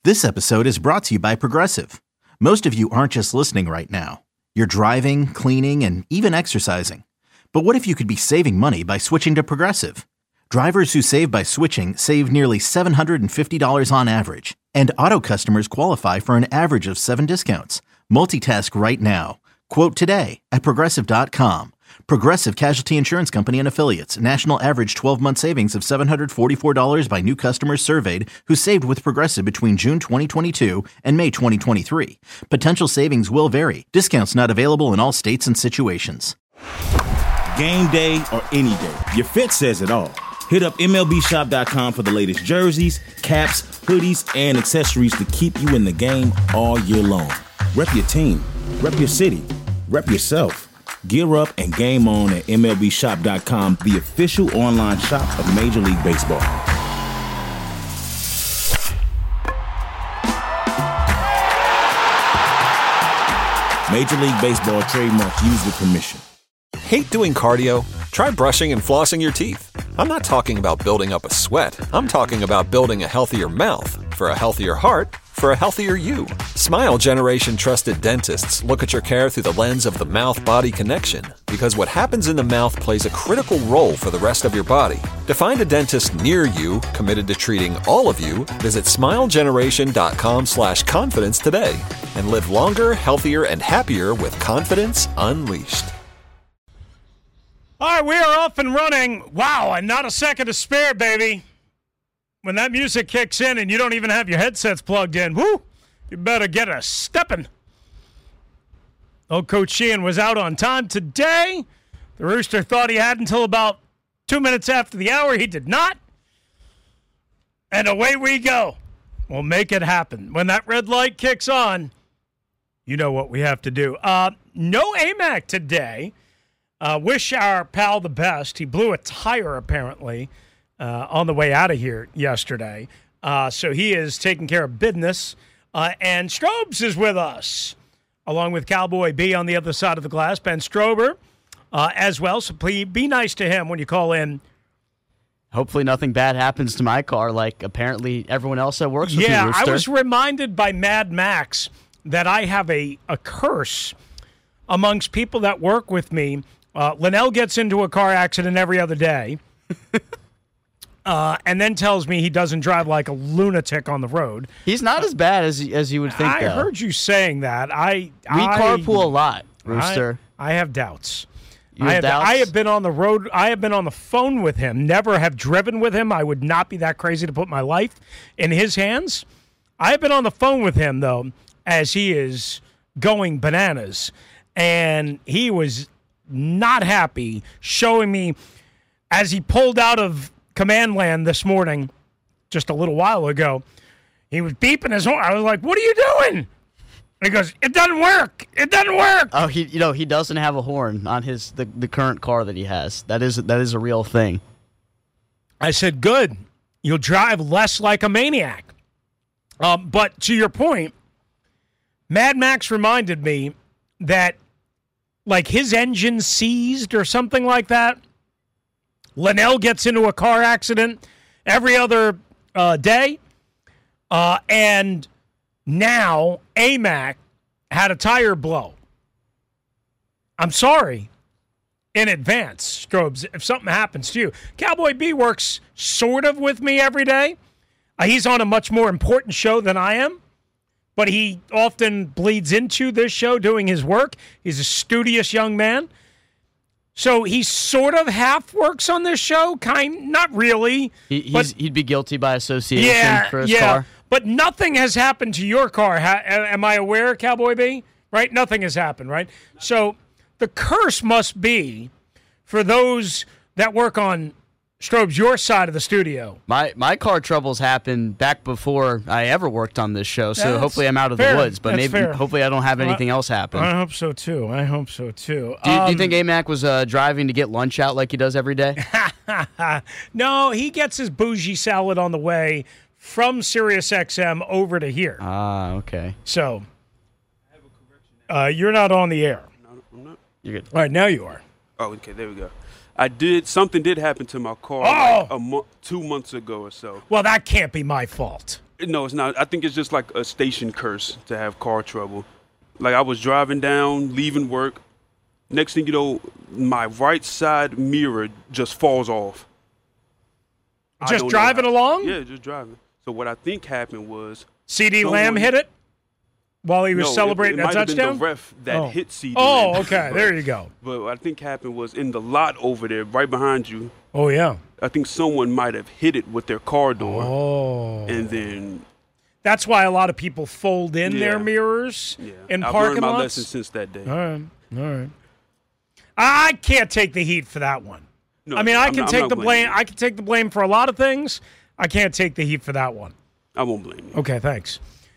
This episode is brought to you by Progressive. Most of you aren't just listening right now. You're driving, cleaning, and even exercising. But what if you could be saving money by switching to Progressive? Drivers who save by switching save nearly $750 on average. And auto customers qualify for an average of 7 discounts. Multitask right now. Quote today at Progressive.com. Progressive Casualty Insurance Company and Affiliates. National average 12-month savings of $744 by new customers surveyed who saved with Progressive between June 2022 and May 2023. Potential savings will vary. Discounts not available in all states and situations. Game day or any day, your fit says it all. Hit up MLBshop.com for the latest jerseys, caps, hoodies, and accessories to keep you in the game all year long. Rep your team, rep your city, rep yourself. Gear up and game on at MLBshop.com, the official online shop of Major League Baseball. Major League Baseball trademark used with permission. Hate doing cardio? Try brushing and flossing your teeth. I'm not talking about building up a sweat. I'm talking about building a healthier mouth for a healthier heart for a healthier you. Smile Generation trusted dentists look at your care through the lens of the mouth-body connection, because what happens in the mouth plays a critical role for the rest of your body. To find a dentist near you committed to treating all of you, visit smilegeneration.com/confidence today and live longer, healthier, and happier with confidence unleashed. All right, we are off and running. Wow, and not a second to spare, baby. When that music kicks in and you don't even have your headsets plugged in, whoo, you better get a stepping. Old Coach Sheehan was out on time today. The Rooster thought he had until about 2 minutes after the hour. He did not. And away we go. We'll make it happen. When that red light kicks on, you know what we have to do. No AMAC today. Wish our pal the best. He blew a tire, apparently, on the way out of here yesterday. So he is taking care of business. And Strobes is with us, along with Cowboy B on the other side of the glass, Ben Strober as well. So please be nice to him when you call in. Hopefully nothing bad happens to my car like apparently everyone else that works with you, Yeah, Rooster. I was reminded by Mad Max that I have a curse amongst people that work with me. Linnell gets into a car accident every other day and then tells me he doesn't drive like a lunatic on the road. He's not as bad as you would think, I heard you saying that. We carpool a lot, Rooster. I have doubts. You have doubts? I have been on the road. I have been on the phone with him. Never have driven with him. I would not be that crazy to put my life in his hands. I have been on the phone with him, though, as he is going bananas. And he was not happy, showing me as he pulled out of command land this morning, just a little while ago, he was beeping his horn. I was like, "What are you doing?" And he goes, "It doesn't work. It doesn't work." Oh, he doesn't have a horn on the current car that he has. That is a real thing. I said, "Good. You'll drive less like a maniac." But to your point, Mad Max reminded me that, like, his engine seized or something like that. Linnell gets into a car accident every other day. And now AMAC had a tire blow. I'm sorry in advance, Strobes, if something happens to you. Cowboy B works sort of with me every day. He's on a much more important show than I am. But he often bleeds into this show doing his work. He's a studious young man. So he sort of half works on this show, not really. He'd be guilty by association for his car. But nothing has happened to your car. Am I aware, Cowboy B? Right? Nothing has happened, right? So the curse must be for those that work on Strobes, your side of the studio. My car troubles happened back before I ever worked on this show, so hopefully I'm out of the woods. But hopefully I don't have anything else happen. I hope so too. Do you think AMAC was driving to get lunch out like he does every day? No, he gets his bougie salad on the way from SiriusXM over to here. Ah, okay. So you're not on the air. No, I'm not. You're good. All right, now you are. Oh, okay, there we go. Something did happen to my car like 2 months ago or so. Well, that can't be my fault. No, it's not. I think it's just like a station curse to have car trouble. Like, I was driving down, leaving work. Next thing you know, my right side mirror just falls off. Just driving along? Yeah, just driving. So what I think happened was CeeDee Lamb hit it while he was celebrating a touchdown? It might have been the ref that hit CeeDee Lamb. Oh, okay. There you go. But what I think happened was in the lot over there, right behind you. Oh, yeah. I think someone might have hit it with their car door. Oh. And then... That's why a lot of people fold in their mirrors in parking lots. I've learned my lesson since that day. All right. I can't take the heat for that one. No, I mean, I can take the blame. I can take the blame for a lot of things. I can't take the heat for that one. I won't blame you. Okay, thanks.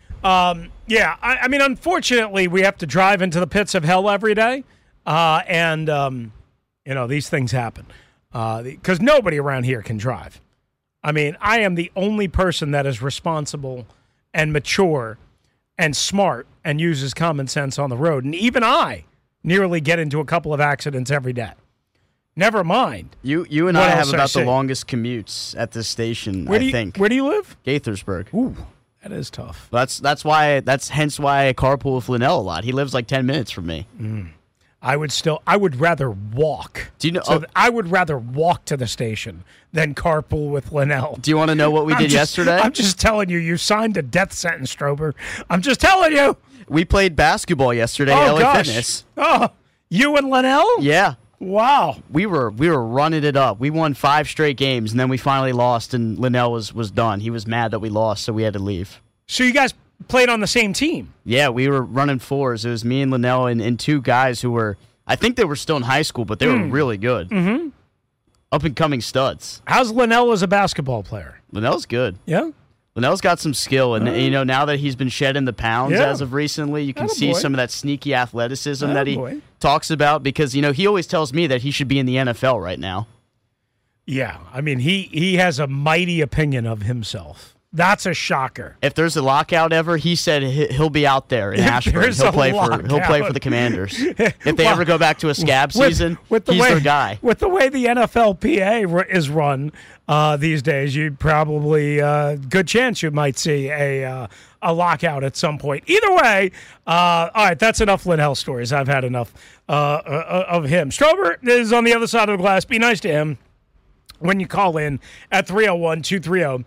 I mean, unfortunately, we have to drive into the pits of hell every day, and these things happen because nobody around here can drive. I mean, I am the only person that is responsible and mature and smart and uses common sense on the road, and even I nearly get into a couple of accidents every day. Never mind. You and I have about the longest commutes at this station, I think. Where do you live? Gaithersburg. Ooh, that is tough. That's hence why I carpool with Linnell a lot. He lives like 10 minutes from me. I would rather walk. Do you know? I would rather walk to the station than carpool with Linnell. Do you want to know what we did yesterday? I'm just telling you. You signed a death sentence, Strober. I'm just telling you. We played basketball yesterday at LA Fitness. Oh, you and Linnell? Yeah. Wow. We were running it up. We won 5 straight games, and then we finally lost, and Linnell was done. He was mad that we lost, so we had to leave. So you guys played on the same team? Yeah, we were running 4s. It was me and Linnell and 2 guys who were, I think they were still in high school, but they were really good. Mm-hmm. Up-and-coming studs. How's Linnell as a basketball player? Linnell's good. Yeah? Linnell's got some skill, and now that he's been shedding the pounds as of recently, you can see some of that sneaky athleticism that he talks about because, he always tells me that he should be in the NFL right now. Yeah, I mean, he has a mighty opinion of himself. That's a shocker. If there's a lockout ever, he said he'll be out there in Ashburn. He'll play for the Commanders. If they ever go back to a scab season, he's their guy. With the way the NFLPA is run these days, you'd probably good chance you might see a lockout at some point. Either way, all right, that's enough Linnell stories. I've had enough of him. Strober is on the other side of the glass. Be nice to him when you call in at 301-230-0980.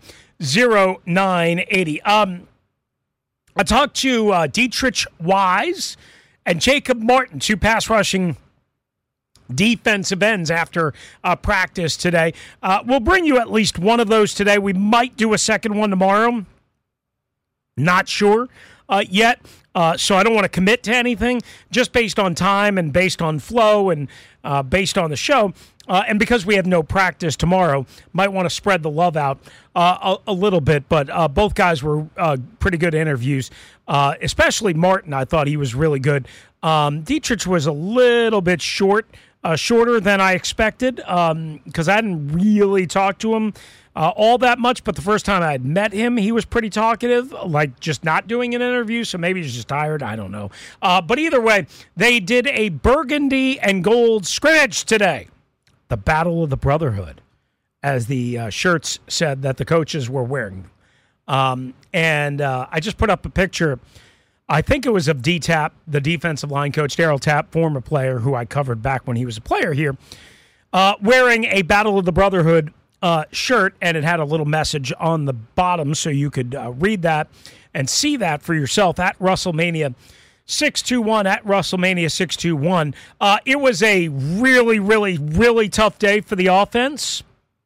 I talked to Dietrich Wise and Jacob Martin, 2 pass rushing defensive ends after practice today. We'll bring you at least one of those today. We might do a second one tomorrow. Not sure yet. So I don't want to commit to anything just based on time and based on flow and based on the show. And because we have no practice tomorrow, might want to spread the love out a little bit. But both guys were pretty good interviews, especially Martin. I thought he was really good. Dietrich was a little bit shorter than I expected because I hadn't really talked to him all that much. But the first time I had met him, he was pretty talkative, like just not doing an interview. So maybe he's just tired. I don't know. But either way, they did a burgundy and gold scrimmage today. The Battle of the Brotherhood, as the shirts said that the coaches were wearing. And I just put up a picture, I think it was of D-Tap, the defensive line coach, Daryl Tapp, former player who I covered back when he was a player here, wearing a Battle of the Brotherhood shirt, and it had a little message on the bottom so you could read that and see that for yourself at WrestleMania 621 at WrestleMania 621. It was a really, really, really tough day for the offense.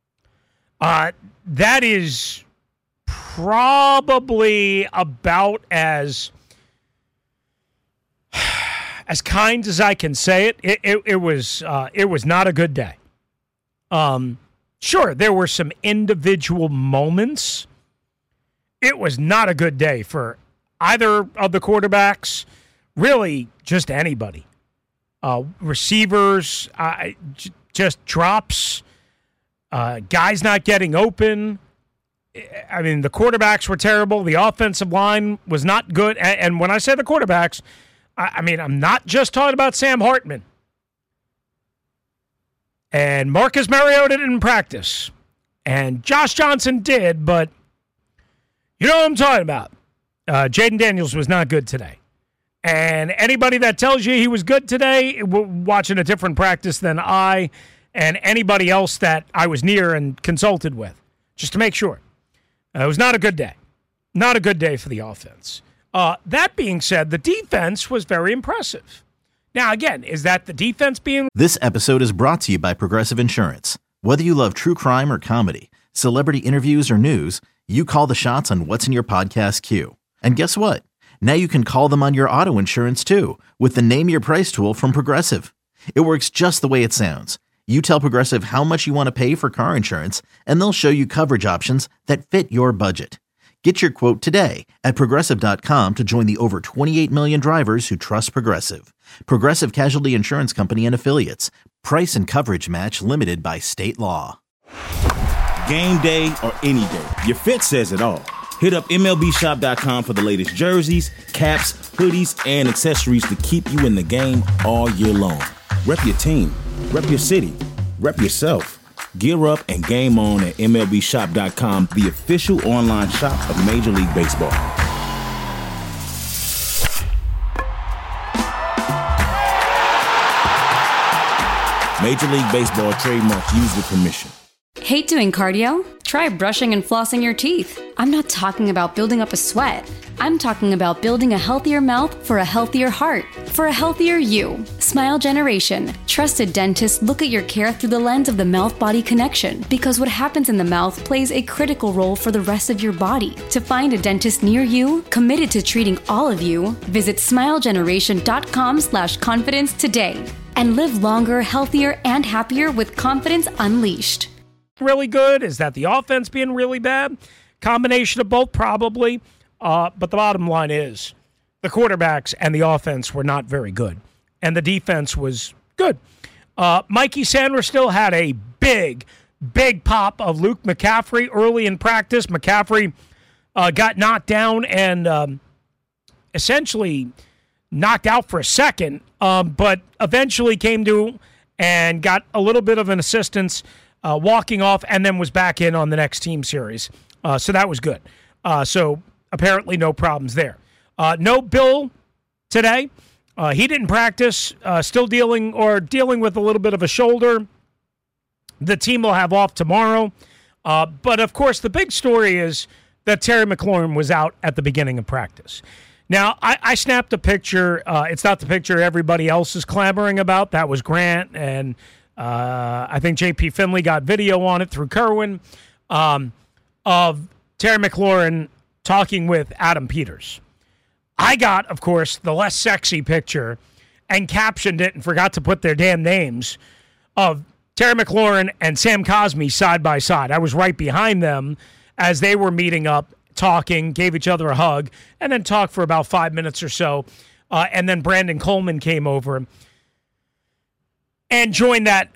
That is probably about as kind as I can say it. It was not a good day. Sure, there were some individual moments. It was not a good day for either of the quarterbacks. Really, just anybody. Receivers, just drops, guys not getting open. I mean, the quarterbacks were terrible. The offensive line was not good. And when I say the quarterbacks, I mean, I'm not just talking about Sam Hartman. And Marcus Mariota didn't practice. And Josh Johnson did, but You know what I'm talking about. Jaden Daniels was not good today. And anybody that tells you he was good today, watching a different practice than I and anybody else that I was near and consulted with, just to make sure. It was not a good day. Not a good day for the offense. That being said, the defense was very impressive. Now, again, is that the defense being... This episode is brought to you by Progressive Insurance. Whether you love true crime or comedy, celebrity interviews or news, you call the shots on what's in your podcast queue. And guess what? Now you can call them on your auto insurance too with the Name Your Price tool from Progressive. It works just the way it sounds. You tell Progressive how much you want to pay for car insurance, and they'll show you coverage options that fit your budget. Get your quote today at Progressive.com to join the over 28 million drivers who trust Progressive. Progressive Casualty Insurance Company and Affiliates. Price and coverage match limited by state law. Game day or any day, your fit says it all. Hit up MLBshop.com for the latest jerseys, caps, hoodies, and accessories to keep you in the game all year long. Rep your team, rep your city, rep yourself. Gear up and game on at MLBshop.com, the official online shop of Major League Baseball. Major League Baseball trademarks used with permission. Hate doing cardio? Try brushing and flossing your teeth. I'm not talking about building up a sweat. I'm talking about building a healthier mouth for a healthier heart, for a healthier you. Smile Generation. Trusted dentists look at your care through the lens of the mouth-body connection, because what happens in the mouth plays a critical role for the rest of your body. To find a dentist near you, committed to treating all of you, visit smilegeneration.com/confidence today. And live longer, healthier, and happier with confidence unleashed. Really good? Is that the offense being really bad? Combination of both, probably. But the bottom line is the quarterbacks and the offense were not very good. And the defense was good. Mikey Sanders still had a big pop of Luke McCaffrey early in practice. McCaffrey got knocked down and essentially knocked out for a second, but eventually came to and got a little bit of an assistance walking off, and then was back in on the next team series. So that was good. So apparently no problems there. No Bill today. He didn't practice, still dealing with a little bit of a shoulder. The team will have off tomorrow. But, of course, the big story is that Terry McLaurin was out at the beginning of practice. Now, I snapped a picture. It's not the picture everybody else is clamoring about. That was Grant, and I think J.P. Finley got video on it through Kerwin of Terry McLaurin talking with Adam Peters. I got, of course, the less sexy picture and captioned it and forgot to put their damn names of Terry McLaurin and Sam Cosmi side by side. I was right behind them as they were meeting up, talking, gave each other a hug, and then talked for about 5 minutes or so. And then Brandon Coleman came over and joined that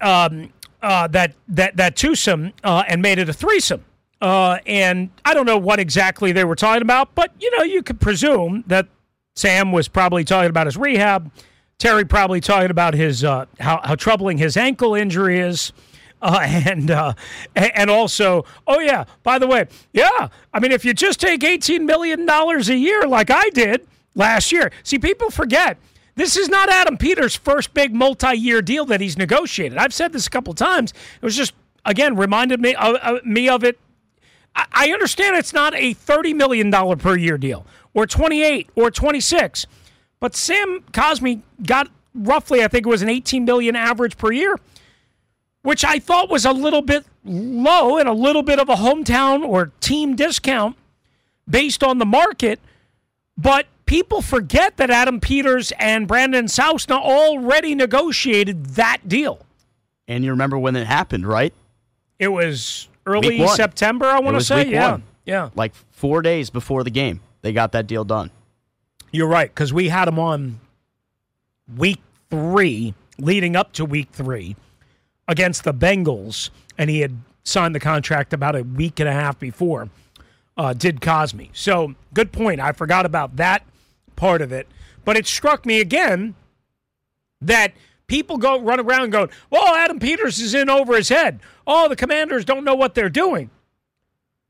twosome and made it a threesome. And I don't know what exactly they were talking about, but, you could presume that Sam was probably talking about his rehab. Terry probably talking about his how troubling his ankle injury is. And also, oh, yeah, by the way, yeah, I mean, if you just take $18 million a year like I did last year. See, people forget. This is not Adam Peters' first big multi-year deal that he's negotiated. I've said this a couple times. It was just, again, reminded me of it. I understand it's not a $30 million per year deal or 28 or 26, but Sam Cosmi got roughly, I think it was an $18 million average per year, which I thought was a little bit low and a little bit of a hometown or team discount based on the market. But people forget that Adam Peters and Brandon Sausna already negotiated that deal. And you remember when it happened, right? It was early September, I want to say. Yeah. Like 4 days before the game, they got that deal done. You're right, because we had him on week 3, leading up to week 3, against the Bengals, and he had signed the contract about a week and a half before, did Cosmi. So, good point. I forgot about that part of it. But it struck me again that people run around going, well, Adam Peters is in over his head. Oh, the Commanders don't know what they're doing.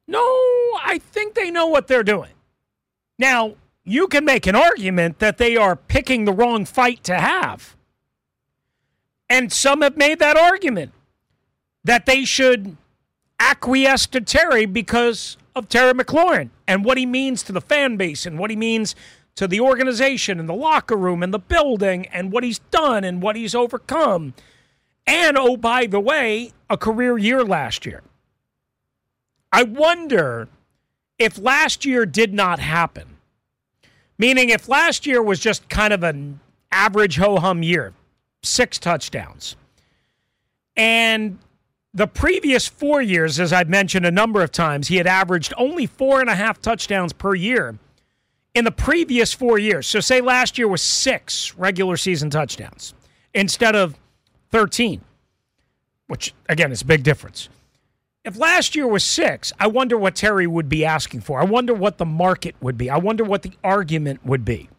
No, I think they know what they're doing. Now, you can make an argument that they are picking the wrong fight to have. And some have made that argument that they should acquiesce to Terry because of Terry McLaurin and what he means to the fan base and what he means to the organization and the locker room and the building and what he's done and what he's overcome. And, oh, by the way, a career year last year. I wonder if last year did not happen, meaning if last year was just kind of an average ho-hum year, 6 touchdowns, and the previous 4 years, as I've mentioned a number of times, he had averaged only 4.5 touchdowns per year in the previous 4 years. So say last year was 6 regular season touchdowns instead of 13, which, again, is a big difference. If last year was 6, I wonder what Terry would be asking for. I wonder what the market would be. I wonder what the argument would be.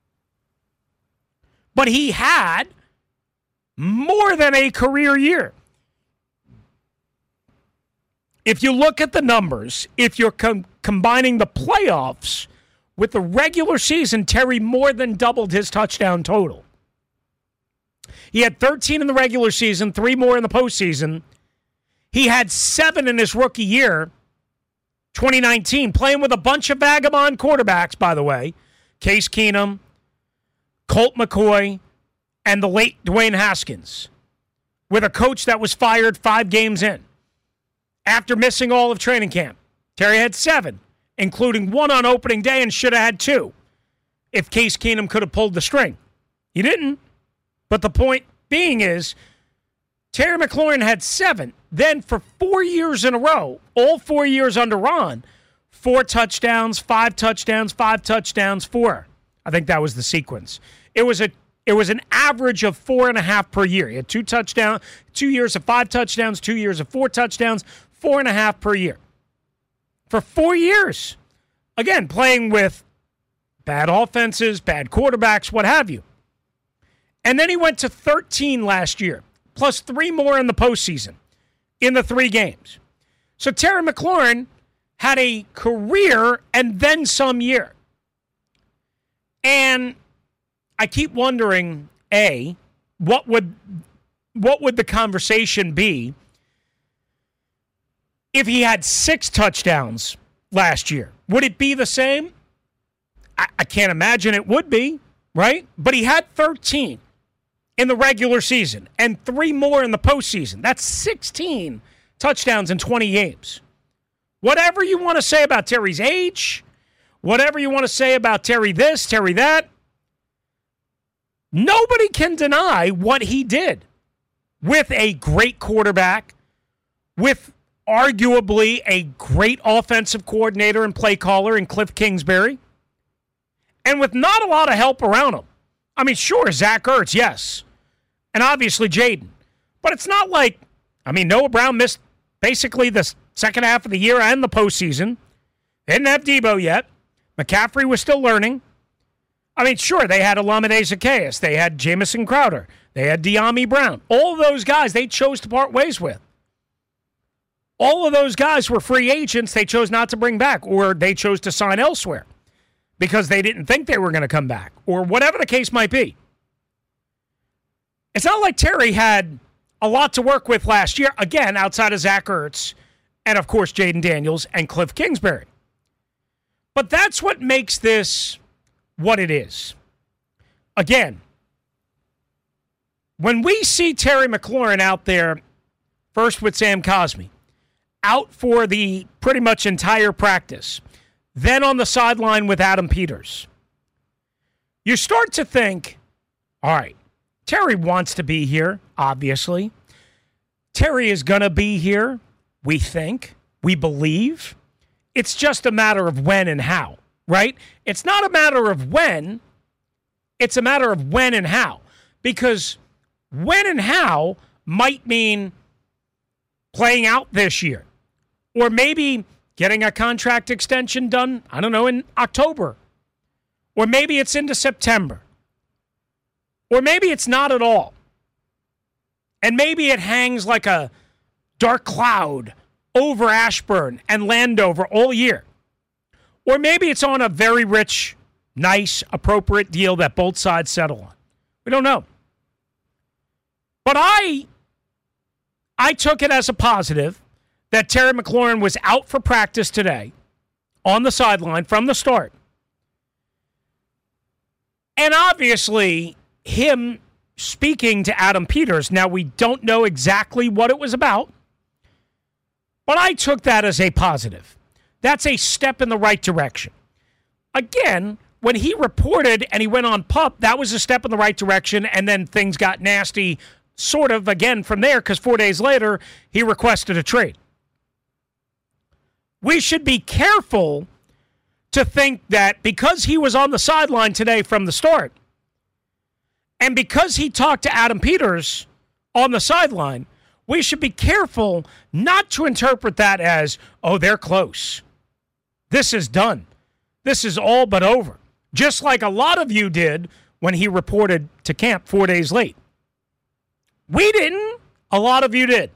But he had more than a career year. If you look at the numbers, if you're combining the playoffs with the regular season, Terry more than doubled his touchdown total. He had 13 in the regular season, 3 more in the postseason. He had 7 in his rookie year, 2019, playing with a bunch of vagabond quarterbacks, by the way. Case Keenum, Colt McCoy, and the late Dwayne Haskins, with a coach that was fired 5 games in. After missing all of training camp, Terry had 7, including 1 on opening day and should have had 2 if Case Keenum could have pulled the string. He didn't. But the point being is, Terry McLaurin had 7. Then for 4 years in a row, all 4 years under Ron, 4 touchdowns, 5 touchdowns, 5 touchdowns, 4. I think that was the sequence. It was an average of 4.5 per year. He had 2 years of 5 touchdowns, 2 years of 4 touchdowns, 4.5 per year. For 4 years. Again, playing with bad offenses, bad quarterbacks, what have you. And then he went to 13 last year, plus 3 more in the postseason in the 3 games. So Terry McLaurin had a career and then some year. And I keep wondering, A, what would the conversation be if he had 6 touchdowns last year? Would it be the same? I can't imagine it would be, right? But he had 13 in the regular season and 3 more in the postseason. That's 16 touchdowns in 20 games. Whatever you want to say about Terry's age, whatever you want to say about Terry this, Terry that, nobody can deny what he did with a great quarterback, with arguably a great offensive coordinator and play caller in Cliff Kingsbury, and with not a lot of help around him. I mean, sure, Zach Ertz, yes, and obviously Jaden. But it's not like, Noah Brown missed basically the second half of the year and the postseason. They didn't have Debo yet. McCaffrey was still learning. Sure, they had Olamide Zaccheaus. They had Jamison Crowder. They had De'Ami Brown. All of those guys they chose to part ways with. All of those guys were free agents they chose not to bring back, or they chose to sign elsewhere because they didn't think they were going to come back, or whatever the case might be. It's not like Terry had a lot to work with last year, again, outside of Zach Ertz and, of course, Jaden Daniels and Cliff Kingsbury. But that's what makes this what it is. Again, when we see Terry McLaurin out there, first with Sam Cosmi, out for the pretty much entire practice, then on the sideline with Adam Peters, you start to think, all right, Terry wants to be here, obviously. Terry is going to be here, we think, we believe. It's just a matter of when and how, right? It's not a matter of when, it's a matter of when and how. Because when and how might mean playing out this year. Or maybe getting a contract extension done, in October. Or maybe it's into September. Or maybe it's not at all. And maybe it hangs like a dark cloud over Ashburn and Landover all year. Or maybe it's on a very rich, nice, appropriate deal that both sides settle on. We don't know. But I took it as a positive that Terry McLaurin was out for practice today on the sideline from the start. And obviously, him speaking to Adam Peters, now we don't know exactly what it was about, but I took that as a positive. That's a step in the right direction. Again, when he reported and he went on PUP, that was a step in the right direction, and then things got nasty sort of again from there because 4 days later, he requested a trade. We should be careful to think that because he was on the sideline today from the start, and because he talked to Adam Peters on the sideline, we should be careful not to interpret that as, oh, they're close. This is done. This is all but over. Just like a lot of you did when he reported to camp 4 days late. We didn't. A lot of you did.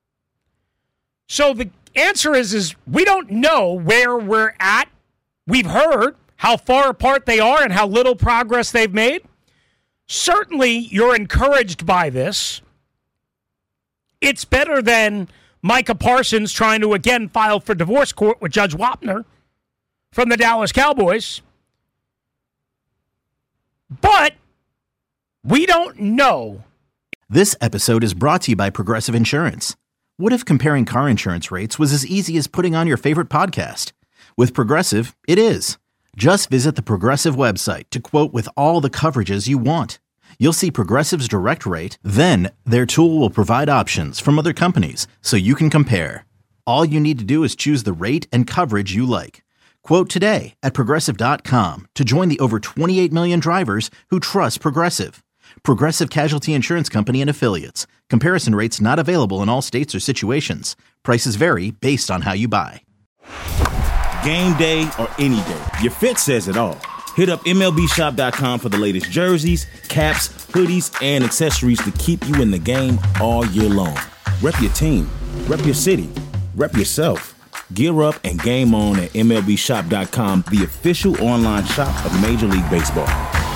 So the answer is we don't know where we're at. We've heard how far apart they are and how little progress they've made. Certainly, you're encouraged by this. It's better than Micah Parsons trying to again file for divorce court with Judge Wapner from the Dallas Cowboys. But we don't know. This episode is brought to you by Progressive Insurance. What if comparing car insurance rates was as easy as putting on your favorite podcast? With Progressive, it is. Just visit the Progressive website to quote with all the coverages you want. You'll see Progressive's direct rate, then their tool will provide options from other companies so you can compare. All you need to do is choose the rate and coverage you like. Quote today at Progressive.com to join the over 28 million drivers who trust Progressive. Progressive Casualty Insurance Company and Affiliates. Comparison rates not available in all states or situations. Prices vary based on how you buy. Game day or any day, your fit says it all. Hit up MLBshop.com for the latest jerseys, caps, hoodies, and accessories to keep you in the game all year long. Rep your team, rep your city, rep yourself. Gear up and game on at MLBshop.com, the official online shop of Major League Baseball.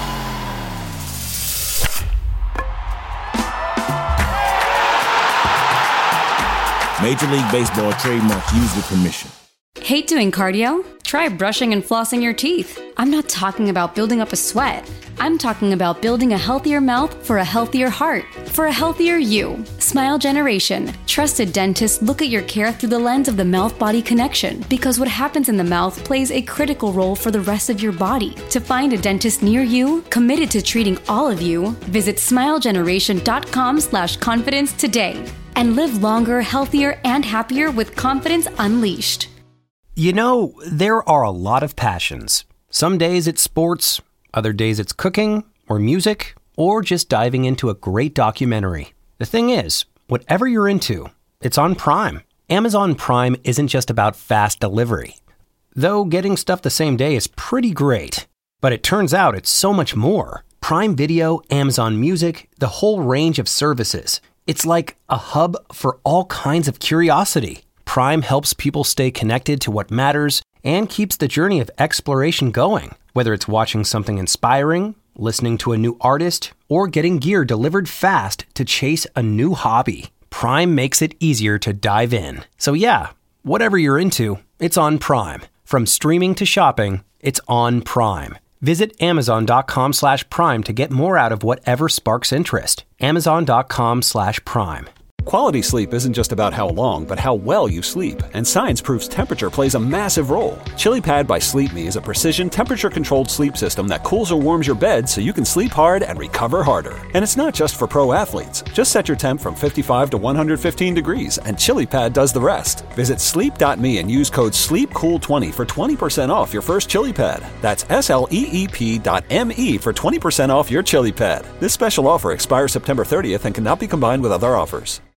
Major League Baseball trademark used with permission. Hate doing cardio? Try brushing and flossing your teeth. I'm not talking about building up a sweat. I'm talking about building a healthier mouth for a healthier heart, for a healthier you. Smile Generation. Trusted dentists look at your care through the lens of the mouth-body connection because what happens in the mouth plays a critical role for the rest of your body. To find a dentist near you, committed to treating all of you, visit smilegeneration.com/confidence today and live longer, healthier, and happier with confidence unleashed. You know, there are a lot of passions. Some days it's sports, other days it's cooking, or music, or just diving into a great documentary. The thing is, whatever you're into, it's on Prime. Amazon Prime isn't just about fast delivery. Though getting stuff the same day is pretty great. But it turns out it's so much more. Prime Video, Amazon Music, the whole range of services. It's like a hub for all kinds of curiosity. Prime helps people stay connected to what matters and keeps the journey of exploration going. Whether it's watching something inspiring, listening to a new artist, or getting gear delivered fast to chase a new hobby, Prime makes it easier to dive in. So yeah, whatever you're into, it's on Prime. From streaming to shopping, it's on Prime. Visit Amazon.com/Prime to get more out of whatever sparks interest. Amazon.com/Prime. Quality sleep isn't just about how long, but how well you sleep. And science proves temperature plays a massive role. ChiliPad by Sleep Me is a precision temperature-controlled sleep system that cools or warms your bed so you can sleep hard and recover harder. And it's not just for pro athletes. Just set your temp from 55 to 115 degrees, and ChiliPad does the rest. Visit sleep.me and use code SLEEPCOOL20 for 20% off your first ChiliPad. That's SLEEP.me for 20% off your ChiliPad. This special offer expires September 30th and cannot be combined with other offers.